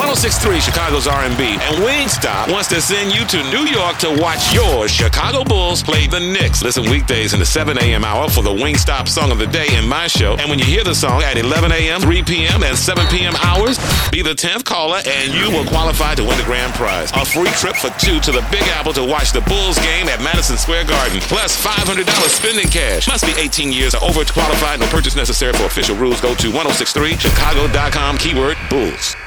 106.3 Chicago's R&B, and Wingstop wants to send you to New York to watch your Chicago Bulls play the Knicks. Listen weekdays in the 7 a.m. hour for the Wingstop Song of the Day in my show. And when you hear the song at 11 a.m., 3 p.m., and 7 p.m. hours, be the 10th caller and you will qualify to win the grand prize. A free trip for two to the Big Apple to watch the Bulls game at Madison Square Garden, plus $500 spending cash. Must be 18 years or over to qualify. No purchase necessary for official rules. Go to 1063chicago.com, keyword Bulls.